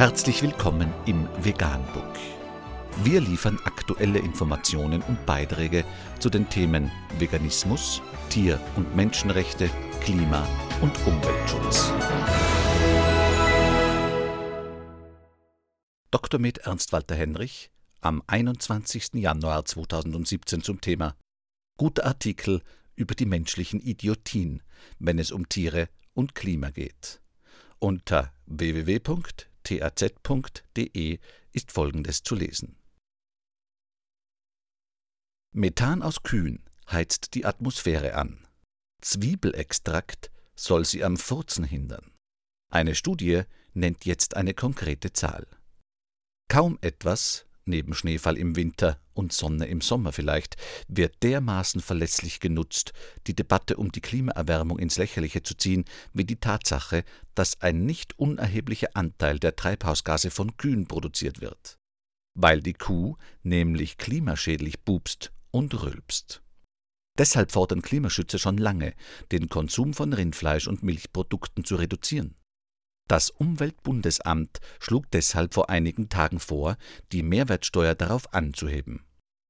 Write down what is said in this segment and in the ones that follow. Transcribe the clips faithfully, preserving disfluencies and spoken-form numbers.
Herzlich willkommen im Veganbook. Wir liefern aktuelle Informationen und Beiträge zu den Themen Veganismus, Tier- und Menschenrechte, Klima- und Umweltschutz. Doktor med Ernst Walter Henrich am einundzwanzigsten Januar zweitausendsiebzehn zum Thema Guter Artikel über die menschlichen Idiotien, wenn es um Tiere und Klima geht. Unter w w w punkt t a z punkt d e ist Folgendes zu lesen. Methan aus Kühen heizt die Atmosphäre an. Zwiebelextrakt soll sie am Furzen hindern. Eine Studie nennt jetzt eine konkrete Zahl. Kaum etwas, neben Schneefall im Winter und Sonne im Sommer vielleicht, wird dermaßen verlässlich genutzt, die Debatte um die Klimaerwärmung ins Lächerliche zu ziehen, wie die Tatsache, dass ein nicht unerheblicher Anteil der Treibhausgase von Kühen produziert wird. Weil die Kuh nämlich klimaschädlich bubst und rülpst. Deshalb fordern Klimaschützer schon lange, den Konsum von Rindfleisch und Milchprodukten zu reduzieren. Das Umweltbundesamt schlug deshalb vor einigen Tagen vor, die Mehrwertsteuer darauf anzuheben.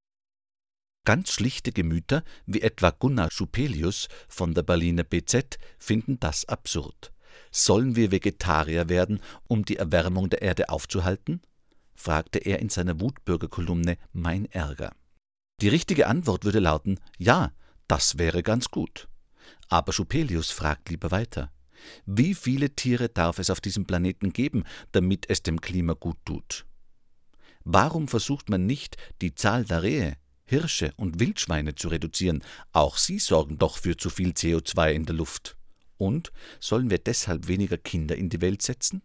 Ganz schlichte Gemüter, wie etwa Gunnar Schupelius von der Berliner B Z, finden das absurd. Sollen wir Vegetarier werden, um die Erwärmung der Erde aufzuhalten? Fragte er in seiner Wutbürger-Kolumne Mein Ärger. Die richtige Antwort würde lauten, ja, das wäre ganz gut. Aber Schupelius fragt lieber weiter. Wie viele Tiere darf es auf diesem Planeten geben, damit es dem Klima gut tut? Warum versucht man nicht, die Zahl der Rehe, Hirsche und Wildschweine zu reduzieren? Auch sie sorgen doch für zu viel C O zwei in der Luft. Und sollen wir deshalb weniger Kinder in die Welt setzen?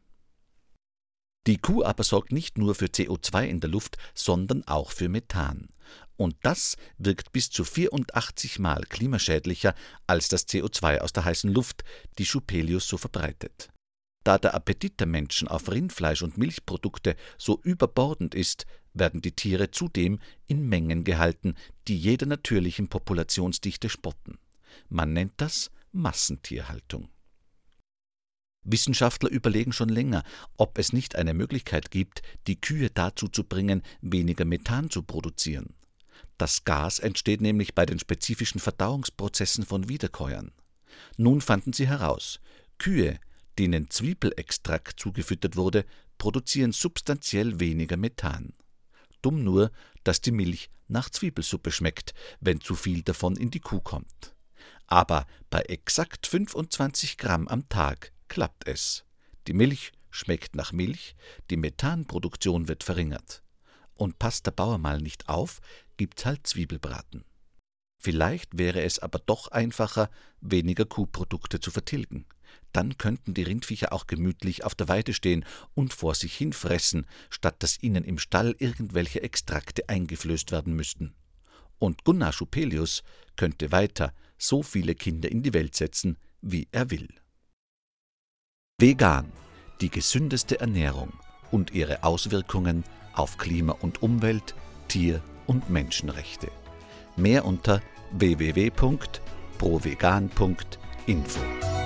Die Kuh aber sorgt nicht nur für C O zwei in der Luft, sondern auch für Methan. Und das wirkt bis zu vierundachtzig Mal klimaschädlicher als das C O zwei aus der heißen Luft, die Schupelius so verbreitet. Da der Appetit der Menschen auf Rindfleisch und Milchprodukte so überbordend ist, werden die Tiere zudem in Mengen gehalten, die jeder natürlichen Populationsdichte spotten. Man nennt das Massentierhaltung. Wissenschaftler überlegen schon länger, ob es nicht eine Möglichkeit gibt, die Kühe dazu zu bringen, weniger Methan zu produzieren. Das Gas entsteht nämlich bei den spezifischen Verdauungsprozessen von Wiederkäuern. Nun fanden sie heraus, Kühe, denen Zwiebelextrakt zugefüttert wurde, produzieren substanziell weniger Methan. Dumm nur, dass die Milch nach Zwiebelsuppe schmeckt, wenn zu viel davon in die Kuh kommt. Aber bei exakt fünfundzwanzig Gramm am Tag klappt es. Die Milch schmeckt nach Milch, die Methanproduktion wird verringert. Und passt der Bauer mal nicht auf, gibt's halt Zwiebelbraten. Vielleicht wäre es aber doch einfacher, weniger Kuhprodukte zu vertilgen. Dann könnten die Rindviecher auch gemütlich auf der Weide stehen und vor sich hin fressen, statt dass ihnen im Stall irgendwelche Extrakte eingeflößt werden müssten. Und Gunnar Schupelius könnte weiter so viele Kinder in die Welt setzen, wie er will. Vegan, die gesündeste Ernährung und ihre Auswirkungen auf Klima und Umwelt, Tier- und Menschenrechte. Mehr unter w w w punkt provegan punkt info.